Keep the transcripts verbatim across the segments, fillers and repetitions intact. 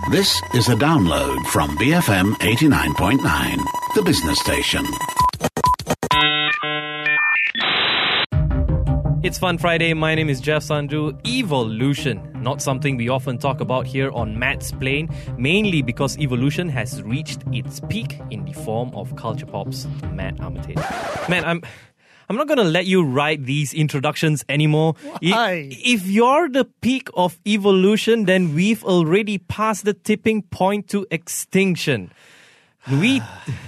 This is a download from B F M eighty-nine point nine, the business station. It's Fun Friday. My name is Jeff Sandhu. Evolution, not something we often talk about here on Matt's Plane, mainly because evolution has reached its peak in the form of Culture Pop's Matt Armitage. Man, I'm... I'm not going to let you write these introductions anymore. Why? If you're the peak of evolution, then we've already passed the tipping point to extinction. We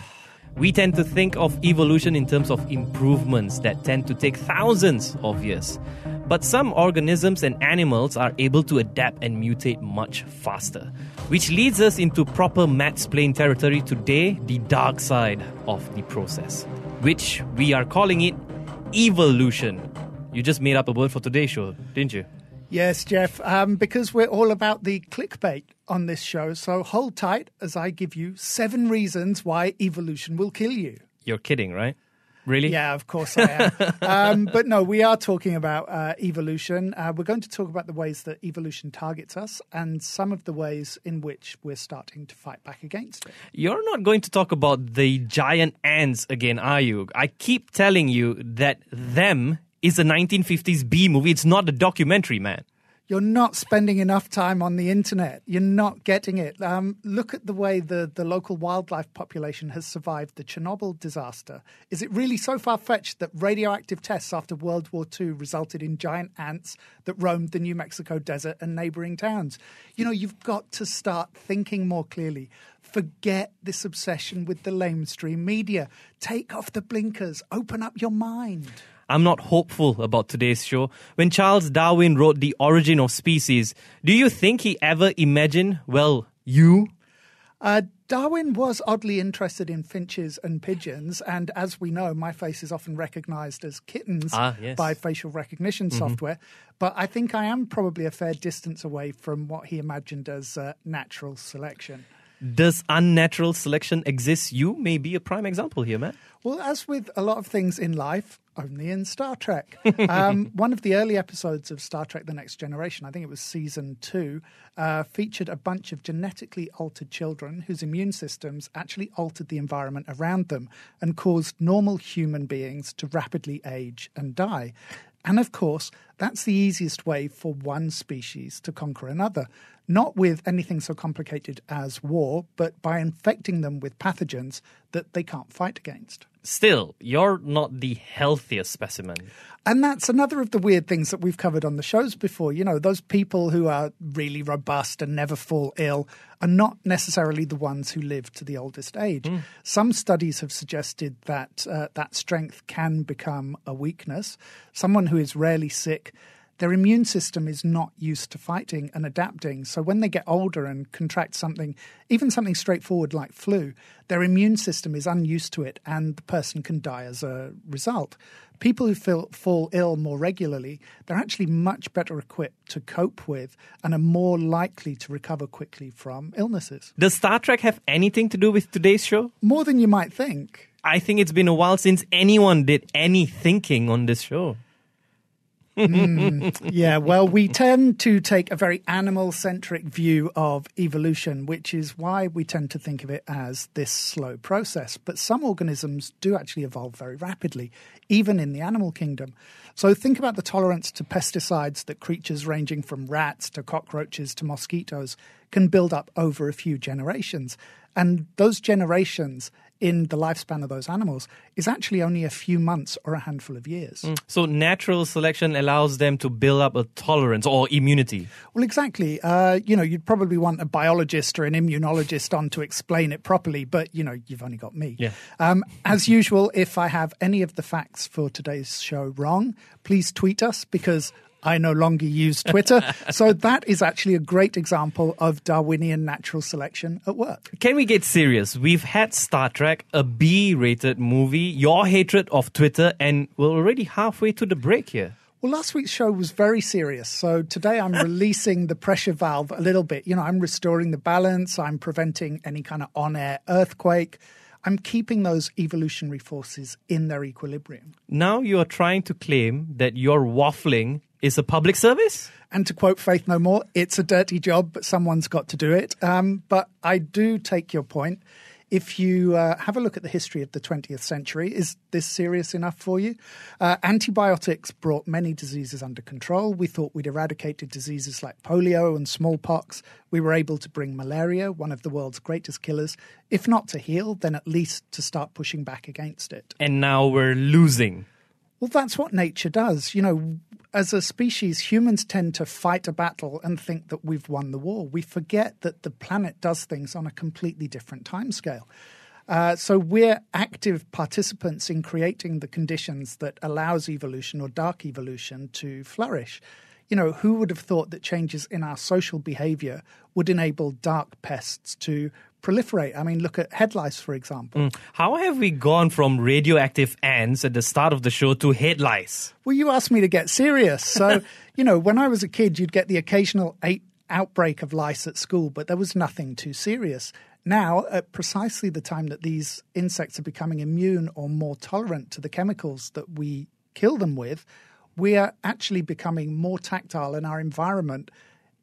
we tend to think of evolution in terms of improvements that tend to take thousands of years. But some organisms and animals are able to adapt and mutate much faster. Which leads us into proper Matt's Plane territory today, the dark side of the process, which we are calling it evolution. You just made up a word for today's show, didn't you? Yes, Jeff, um, because we're all about the clickbait on this show. So hold tight as I give you seven reasons why evolution will kill you. You're kidding, right? Really? Yeah, of course I am. um, but no, we are talking about uh, evolution. Uh, we're going to talk about the ways that evolution targets us and some of the ways in which we're starting to fight back against it. You're not going to talk about the giant ants again, are you? I keep telling you that Them is a nineteen fifties B movie. It's not a documentary, man. You're not spending enough time on the internet. You're not getting it. Um, look at the way the, the local wildlife population has survived the Chernobyl disaster. Is it really so far-fetched that radioactive tests after World War Two resulted in giant ants that roamed the New Mexico desert and neighboring towns? You know, you've got to start thinking more clearly. Forget this obsession with the lamestream media. Take off the blinkers. Open up your mind. I'm not hopeful about today's show. When Charles Darwin wrote The Origin of Species, do you think he ever imagined, well, you? Uh, Darwin was oddly interested in finches and pigeons, and as we know, my face is often recognized as kittens ah, yes. by facial recognition mm-hmm. software. But I think I am probably a fair distance away from what he imagined as uh, natural selection. Does unnatural selection exist? You may be a prime example here, Matt. Well, as with a lot of things in life, only in Star Trek. um, one of the early episodes of Star Trek The Next Generation, I think it was season two, uh, featured a bunch of genetically altered children whose immune systems actually altered the environment around them and caused normal human beings to rapidly age and die. And of course, that's the easiest way for one species to conquer another. Not with anything so complicated as war, but by infecting them with pathogens that they can't fight against. Still, you're not the healthiest specimen. And that's another of the weird things that we've covered on the shows before. You know, those people who are really robust and never fall ill are not necessarily the ones who live to the oldest age. Mm. Some studies have suggested that uh, that strength can become a weakness. Someone who is rarely sick, their immune system is not used to fighting and adapting. So when they get older and contract something, even something straightforward like flu, their immune system is unused to it and the person can die as a result. People who feel, fall ill more regularly, they're actually much better equipped to cope with and are more likely to recover quickly from illnesses. Does Star Trek have anything to do with today's show? More than you might think. I think it's been a while since anyone did any thinking on this show. mm, yeah, well, we tend to take a very animal-centric view of evolution, which is why we tend to think of it as this slow process. But some organisms do actually evolve very rapidly, even in the animal kingdom. So think about the tolerance to pesticides that creatures ranging from rats to cockroaches to mosquitoes can build up over a few generations. And those generations in the lifespan of those animals is actually only a few months or a handful of years. Mm. So natural selection allows them to build up a tolerance or immunity. Well, exactly. Uh, you know, you'd probably want a biologist or an immunologist on to explain it properly, but, you know, you've only got me. Yeah. Um, as usual, if I have any of the facts for today's show wrong, please tweet us because I no longer use Twitter. So that is actually a great example of Darwinian natural selection at work. Can we get serious? We've had Star Trek, a B-rated movie, your hatred of Twitter, and we're already halfway to the break here. Well, last week's show was very serious. So today I'm releasing the pressure valve a little bit. You know, I'm restoring the balance. I'm preventing any kind of on-air earthquake. I'm keeping those evolutionary forces in their equilibrium. Now you are trying to claim that your waffling is a public service. And to quote Faith No More, it's a dirty job, but someone's got to do it. Um, but I do take your point. If you uh, have a look at the history of the twentieth century, is this serious enough for you? Uh, antibiotics brought many diseases under control. We thought we'd eradicated diseases like polio and smallpox. We were able to bring malaria, one of the world's greatest killers, if not to heal, then at least to start pushing back against it. And now we're losing. Well, that's what nature does. You know, as a species, humans tend to fight a battle and think that we've won the war. We forget that the planet does things on a completely different timescale. Uh, so we're active participants in creating the conditions that allows evolution or dark evolution to flourish. You know, who would have thought that changes in our social behavior would enable dark pests to proliferate? I mean, look at head lice, for example. Mm. How have we gone from radioactive ants at the start of the show to head lice? Well, you asked me to get serious. So, you know, when I was a kid, you'd get the occasional eight outbreak of lice at school, but there was nothing too serious. Now, at precisely the time that these insects are becoming immune or more tolerant to the chemicals that we kill them with, we are actually becoming more tactile, and our environment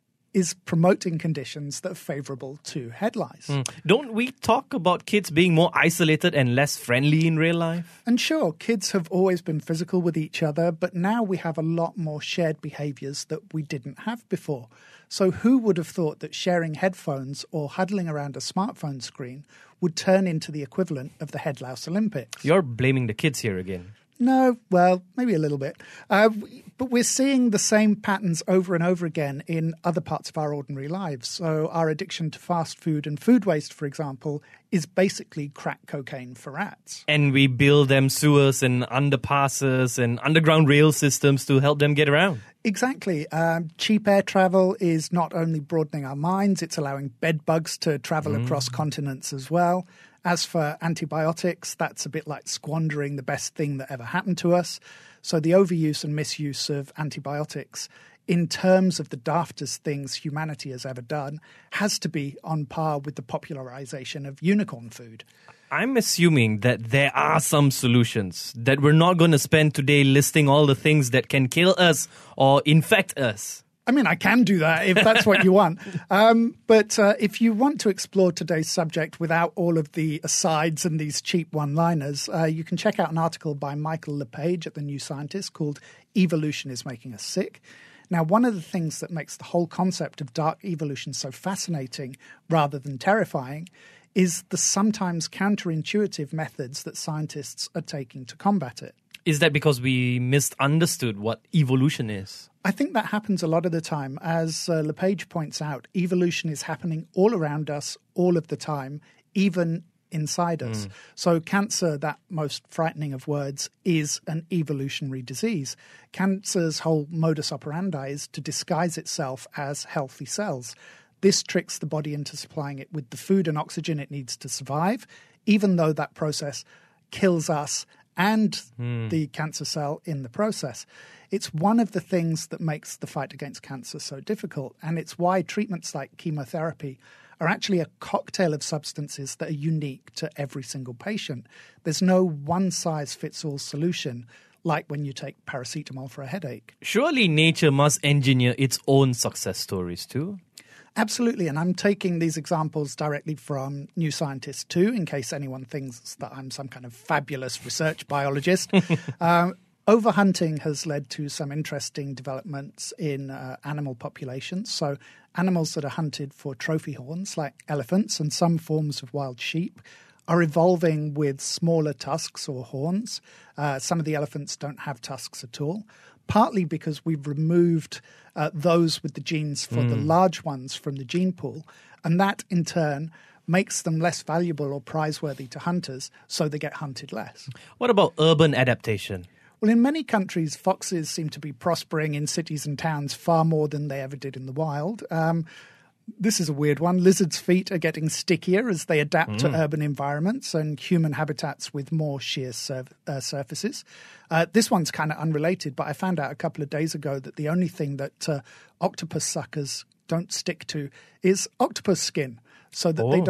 is promoting conditions that are favourable to head lice. Mm. Don't we talk about kids being more isolated and less friendly in real life? And sure, kids have always been physical with each other, but now we have a lot more shared behaviours that we didn't have before. So who would have thought that sharing headphones or huddling around a smartphone screen would turn into the equivalent of the Head Louse Olympics? You're blaming the kids here again. No, well, maybe a little bit. Uh, but we're seeing the same patterns over and over again in other parts of our ordinary lives. So our addiction to fast food and food waste, for example, is basically crack cocaine for rats. And we build them sewers and underpasses and underground rail systems to help them get around. Exactly. Um, cheap air travel is not only broadening our minds, it's allowing bed bugs to travel mm. across continents as well. As for antibiotics, that's a bit like squandering the best thing that ever happened to us. So the overuse and misuse of antibiotics, in terms of the daftest things humanity has ever done, has to be on par with the popularization of unicorn food. I'm assuming that there are some solutions, that we're not going to spend today listing all the things that can kill us or infect us. I mean, I can do that if that's what you want. Um, but uh, if you want to explore today's subject without all of the asides and these cheap one-liners, uh, you can check out an article by Michael LePage at The New Scientist called Evolution is Making Us Sick. Now, one of the things that makes the whole concept of dark evolution so fascinating rather than terrifying is the sometimes counterintuitive methods that scientists are taking to combat it. Is that because we misunderstood what evolution is? I think that happens a lot of the time. As uh, LePage points out, evolution is happening all around us, all of the time, even inside us. Mm. So cancer, that most frightening of words, is an evolutionary disease. Cancer's whole modus operandi is to disguise itself as healthy cells. This tricks the body into supplying it with the food and oxygen it needs to survive, even though that process kills us and mm. the cancer cell in the process. It's one of the things that makes the fight against cancer so difficult, and it's why treatments like chemotherapy are actually a cocktail of substances that are unique to every single patient. There's no one-size-fits-all solution like when you take paracetamol for a headache. Surely nature must engineer its own success stories too? Absolutely, and I'm taking these examples directly from New Scientist too, in case anyone thinks that I'm some kind of fabulous research biologist. um, Overhunting has led to some interesting developments in uh, animal populations. So animals that are hunted for trophy horns, like elephants and some forms of wild sheep, are evolving with smaller tusks or horns. Uh, some of the elephants don't have tusks at all, partly because we've removed uh, those with the genes for mm. the large ones from the gene pool. And that, in turn, makes them less valuable or prizeworthy to hunters, so they get hunted less. What about urban adaptation? Well, in many countries, foxes seem to be prospering in cities and towns far more than they ever did in the wild. Um, this is a weird one. Lizards' feet are getting stickier as they adapt mm. to urban environments and human habitats with more sheer sur- uh, surfaces. Uh, this one's kind of unrelated, but I found out a couple of days ago that the only thing that uh, octopus suckers don't stick to is octopus skin, so that oh. they don't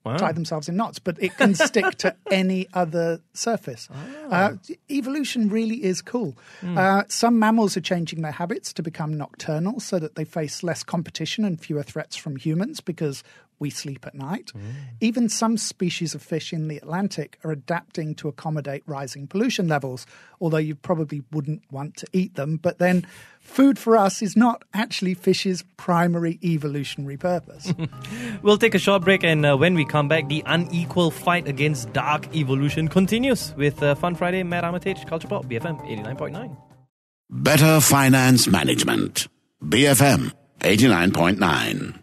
Wow. tie themselves in knots, but it can stick to any other surface. Oh. Uh, evolution really is cool. Mm. Uh, some mammals are changing their habits to become nocturnal so that they face less competition and fewer threats from humans because we sleep at night. Mm. Even some species of fish in the Atlantic are adapting to accommodate rising pollution levels, although you probably wouldn't want to eat them. But then food for us is not actually fish's primary evolutionary purpose. We'll take a short break, and uh, when we come back, the unequal fight against dark evolution continues with uh, Fun Friday. Matt Armitage, Culture Pop, B F M eighty-nine point nine. Better Finance Management. B F M eighty-nine point nine.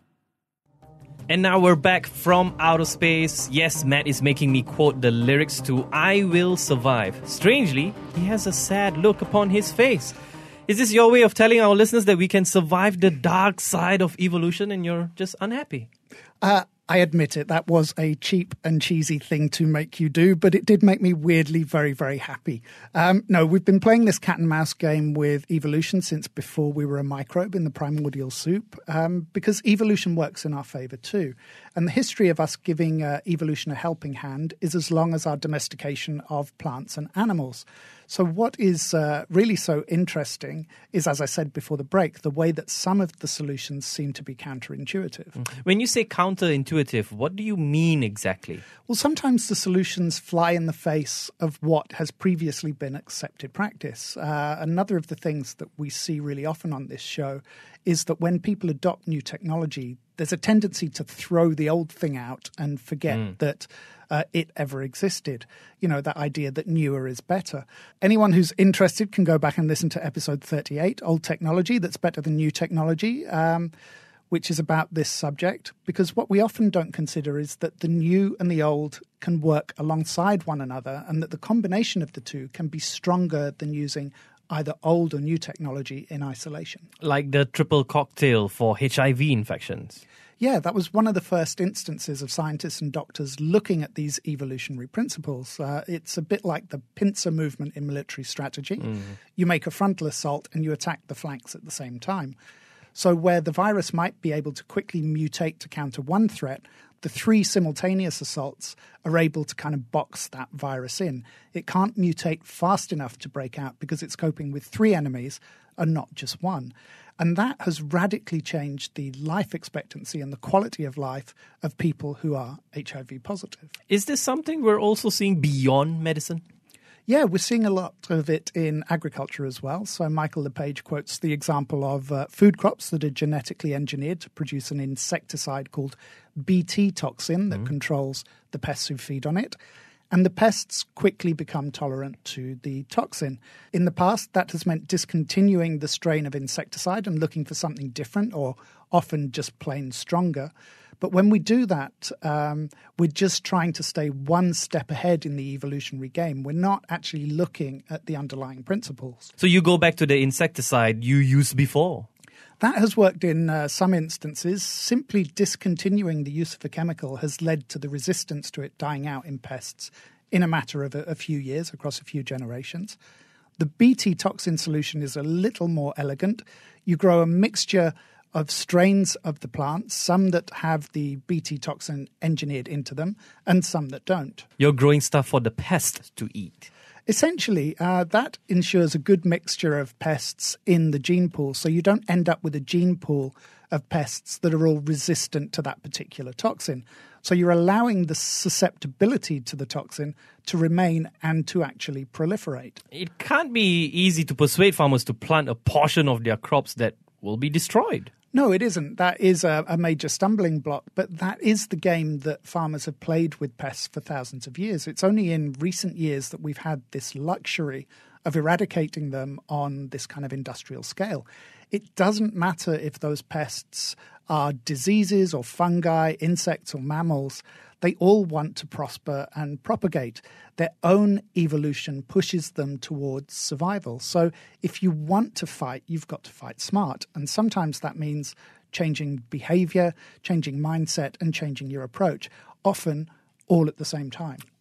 And now we're back from outer space. Yes, Matt is making me quote the lyrics to I Will Survive. Strangely, he has a sad look upon his face. Is this your way of telling our listeners that we can survive the dark side of evolution and you're just unhappy? Uh, I admit it, that was a cheap and cheesy thing to make you do, but it did make me weirdly very, very happy. Um, no, we've been playing this cat and mouse game with evolution since before we were a microbe in the primordial soup, um, because evolution works in our favour too. And the history of us giving uh, evolution a helping hand is as long as our domestication of plants and animals. So what is uh, really so interesting is, as I said before the break, the way that some of the solutions seem to be counterintuitive. When you say counterintuitive, what do you mean exactly? Well, sometimes the solutions fly in the face of what has previously been accepted practice. Uh, another of the things that we see really often on this show is that when people adopt new technology, there's a tendency to throw the old thing out and forget mm. that uh, it ever existed. You know, that idea that newer is better. Anyone who's interested can go back and listen to episode thirty-eight, Old Technology That's Better Than New Technology, um, which is about this subject. Because what we often don't consider is that the new and the old can work alongside one another, and that the combination of the two can be stronger than using either old or new technology in isolation. Like the triple cocktail for H I V infections. Yeah, that was one of the first instances of scientists and doctors looking at these evolutionary principles. Uh, it's a bit like the pincer movement in military strategy. Mm. You make a frontal assault and you attack the flanks at the same time. So where the virus might be able to quickly mutate to counter one threat, the three simultaneous assaults are able to kind of box that virus in. It can't mutate fast enough to break out because it's coping with three enemies and not just one. And that has radically changed the life expectancy and the quality of life of people who are H I V positive. Is this something we're also seeing beyond medicine? Yeah, we're seeing a lot of it in agriculture as well. So Michael LePage quotes the example of uh, food crops that are genetically engineered to produce an insecticide called B T toxin that mm. controls the pests who feed on it. And the pests quickly become tolerant to the toxin. In the past, that has meant discontinuing the strain of insecticide and looking for something different, or often just plain stronger. But when we do that, um, we're just trying to stay one step ahead in the evolutionary game. We're not actually looking at the underlying principles. So you go back to the insecticide you used before. That has worked in uh, some instances. Simply discontinuing the use of a chemical has led to the resistance to it dying out in pests in a matter of a, a few years, across a few generations. The B T toxin solution is a little more elegant. You grow a mixture of strains of the plants, some that have the B T toxin engineered into them and some that don't. You're growing stuff for the pests to eat. Essentially, uh, that ensures a good mixture of pests in the gene pool, so you don't end up with a gene pool of pests that are all resistant to that particular toxin. So you're allowing the susceptibility to the toxin to remain and to actually proliferate. It can't be easy to persuade farmers to plant a portion of their crops that will be destroyed. No, it isn't. That is a, a major stumbling block, but that is the game that farmers have played with pests for thousands of years. It's only in recent years that we've had this luxury of eradicating them on this kind of industrial scale. It doesn't matter if those pests are diseases or fungi, insects or mammals. They all want to prosper and propagate. Their own evolution pushes them towards survival. So if you want to fight, you've got to fight smart. And sometimes that means changing behavior, changing mindset, and changing your approach, often all at the same time.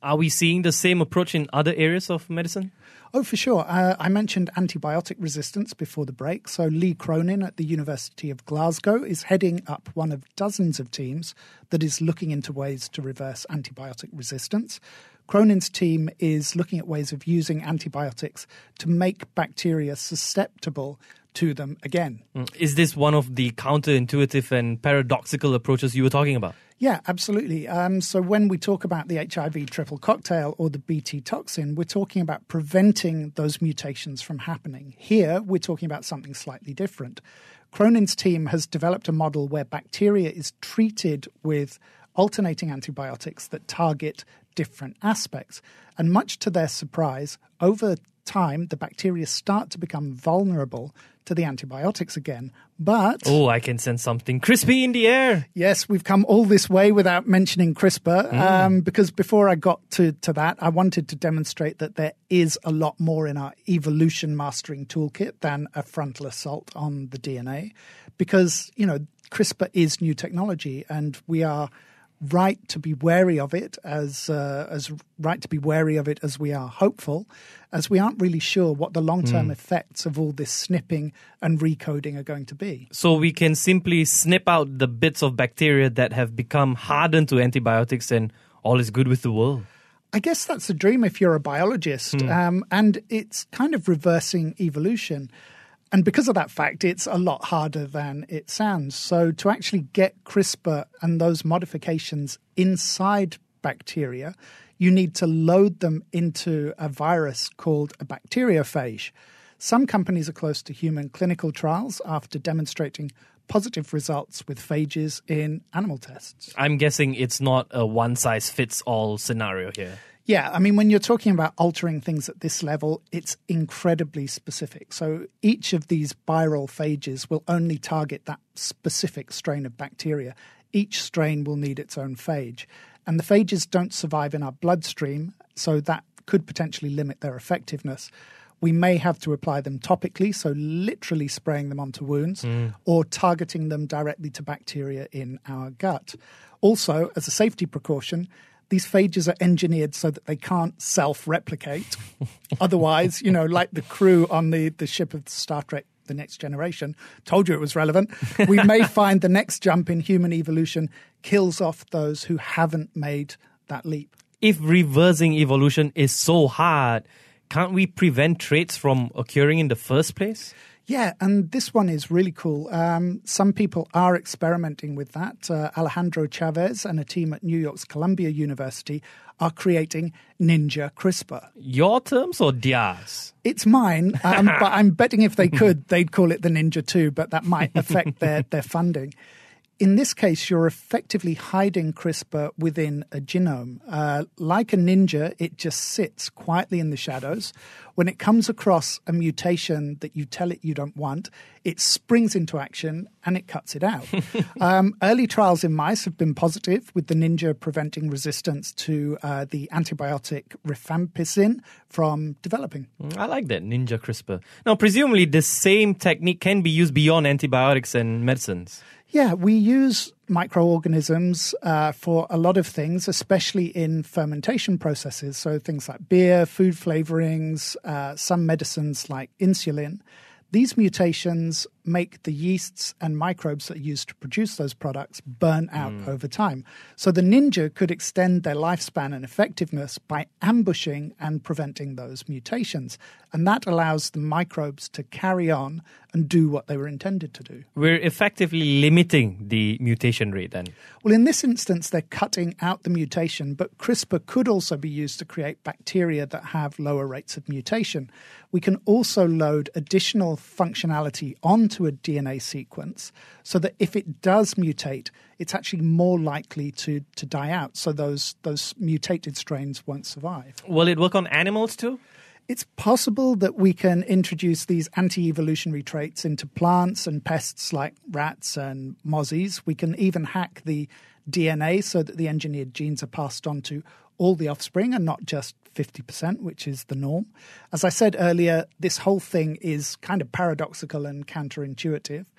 Are we seeing the same approach in other areas of medicine? Oh, for sure. Uh, I mentioned antibiotic resistance before the break. So Lee Cronin at the University of Glasgow is heading up one of dozens of teams that is looking into ways to reverse antibiotic resistance. Cronin's team is looking at ways of using antibiotics to make bacteria susceptible to them again. Is this one of the counterintuitive and paradoxical approaches you were talking about? Yeah, absolutely. Um, so when we talk about the H I V triple cocktail or the B T toxin, we're talking about preventing those mutations from happening. Here, we're talking about something slightly different. Cronin's team has developed a model where bacteria is treated with alternating antibiotics that target different aspects. And much to their surprise, over time, the bacteria start to become vulnerable to the antibiotics again. But oh, I can sense something crispy in the air. Yes, we've come all this way without mentioning CRISPR, Mm. um, because before I got to, to that, I wanted to demonstrate that there is a lot more in our evolution mastering toolkit than a frontal assault on the D N A, because, you know, CRISPR is new technology and we are right to be wary of it as uh, as right to be wary of it as we are hopeful, as we aren't really sure what the long-term mm. effects of all this snipping and recoding are going to be. So we can simply snip out the bits of bacteria that have become hardened to antibiotics and all is good with the world. I guess that's the dream if you're a biologist, mm. um, and it's kind of reversing evolution. And because of that fact, it's a lot harder than it sounds. So to actually get CRISPR and those modifications inside bacteria, you need to load them into a virus called a bacteriophage. Some companies are close to human clinical trials after demonstrating positive results with phages in animal tests. I'm guessing it's not a one-size-fits-all scenario here. Yeah, I mean, when you're talking about altering things at this level, it's incredibly specific. So each of these viral phages will only target that specific strain of bacteria. Each strain will need its own phage. And the phages don't survive in our bloodstream, so that could potentially limit their effectiveness. We may have to apply them topically, so literally spraying them onto wounds, mm. or targeting them directly to bacteria in our gut. Also, as a safety precaution, these phages are engineered so that they can't self-replicate. Otherwise, you know, like the crew on the, the ship of Star Trek, The Next Generation, told you it was relevant, we may find the next jump in human evolution kills off those who haven't made that leap. If reversing evolution is so hard, can't we prevent traits from occurring in the first place? Yeah, and this one is really cool. Um, some people are experimenting with that. Uh, Alejandro Chavez and a team at New York's Columbia University are creating Ninja CRISPR. Your terms or theirs? It's mine, um, but I'm betting if they could, they'd call it the Ninja too, but that might affect their, their funding. In this case, you're effectively hiding CRISPR within a genome. Uh, like a ninja, it just sits quietly in the shadows. When it comes across a mutation that you tell it you don't want, it springs into action and it cuts it out. um, early trials in mice have been positive, with the ninja preventing resistance to uh, the antibiotic rifampicin from developing. I like that, Ninja CRISPR. Now, presumably, the same technique can be used beyond antibiotics and medicines. Yeah, we use microorganisms uh, for a lot of things, especially in fermentation processes. So things like beer, food flavorings, uh, some medicines like insulin. These mutations make the yeasts and microbes that are used to produce those products burn out mm. over time. So the ninja could extend their lifespan and effectiveness by ambushing and preventing those mutations. And that allows the microbes to carry on and do what they were intended to do. We're effectively limiting the mutation rate then. Well, in this instance, they're cutting out the mutation, but CRISPR could also be used to create bacteria that have lower rates of mutation. We can also load additional functionality onto a D N A sequence so that if it does mutate, it's actually more likely to, to die out. So those, those mutated strains won't survive. Will it work on animals too? It's possible that we can introduce these anti-evolutionary traits into plants and pests like rats and mozzies. We can even hack the D N A so that the engineered genes are passed on to all the offspring and not just fifty percent, which is the norm. As I said earlier, this whole thing is kind of paradoxical and counterintuitive.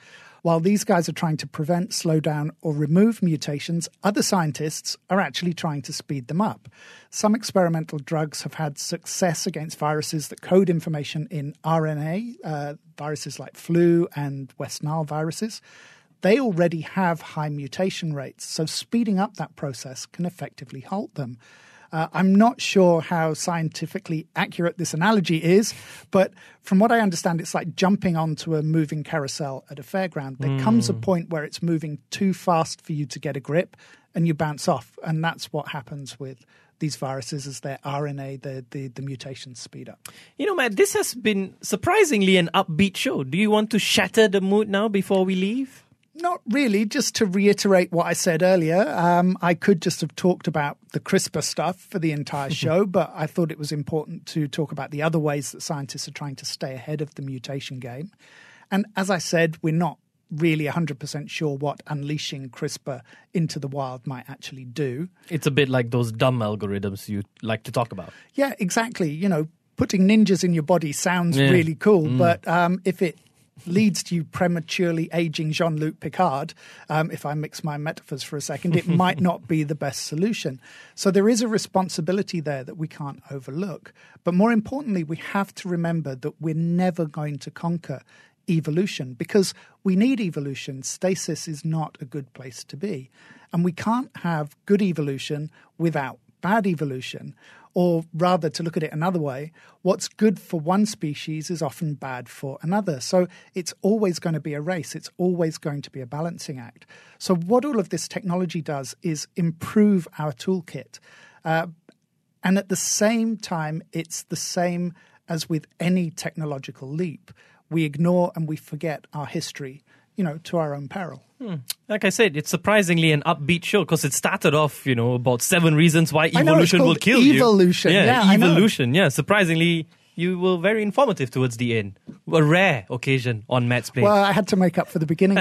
While these guys are trying to prevent, slow down, or remove mutations, other scientists are actually trying to speed them up. Some experimental drugs have had success against viruses that code information in R N A, uh, viruses like flu and West Nile viruses. They already have high mutation rates, so speeding up that process can effectively halt them. Uh, I'm not sure how scientifically accurate this analogy is, but from what I understand, it's like jumping onto a moving carousel at a fairground. There mm. comes a point where it's moving too fast for you to get a grip, and you bounce off. And that's what happens with these viruses as their R N A, the, the, the mutations speed up. You know, Matt, this has been surprisingly an upbeat show. Do you want to shatter the mood now before we leave? Not really. Just to reiterate what I said earlier, um, I could just have talked about the CRISPR stuff for the entire show, but I thought it was important to talk about the other ways that scientists are trying to stay ahead of the mutation game. And as I said, we're not really one hundred percent sure what unleashing CRISPR into the wild might actually do. It's a bit like those dumb algorithms you like to talk about. Yeah, exactly. You know, putting ninjas in your body sounds yeah. really cool, mm. but um, if it leads to you prematurely aging Jean-Luc Picard, um, if I mix my metaphors for a second, it might not be the best solution. So there is a responsibility there that we can't overlook. But more importantly, we have to remember that we're never going to conquer evolution because we need evolution. Stasis is not a good place to be. And we can't have good evolution without bad evolution. Or rather, to look at it another way, what's good for one species is often bad for another. So it's always going to be a race. It's always going to be a balancing act. So what all of this technology does is improve our toolkit. Uh, and at the same time, it's the same as with any technological leap. We ignore and we forget our history, you know, to our own peril. Hmm. Like I said, it's surprisingly an upbeat show because it started off, you know, about seven reasons why evolution will kill evolution. you. Evolution, yeah, yeah evolution. Yeah, surprisingly, you were very informative towards the end. A rare occasion on Matt's Play. Well, I had to make up for the beginning.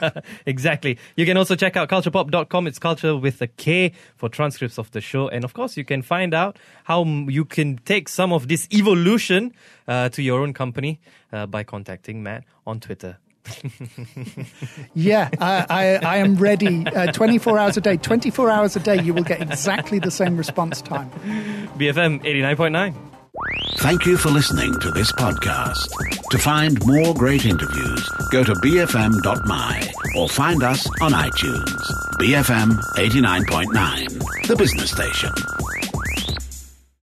Exactly. You can also check out culture pop dot com. It's culture with a K for transcripts of the show. And of course, you can find out how you can take some of this evolution uh, to your own company uh, by contacting Matt on Twitter. yeah, I, I, I am ready. Uh, twenty-four hours a day. twenty-four hours a day, you will get exactly the same response time. B F M eighty-nine point nine. Thank you for listening to this podcast. To find more great interviews, go to b f m dot m y or find us on iTunes. B F M eighty-nine point nine, the business station.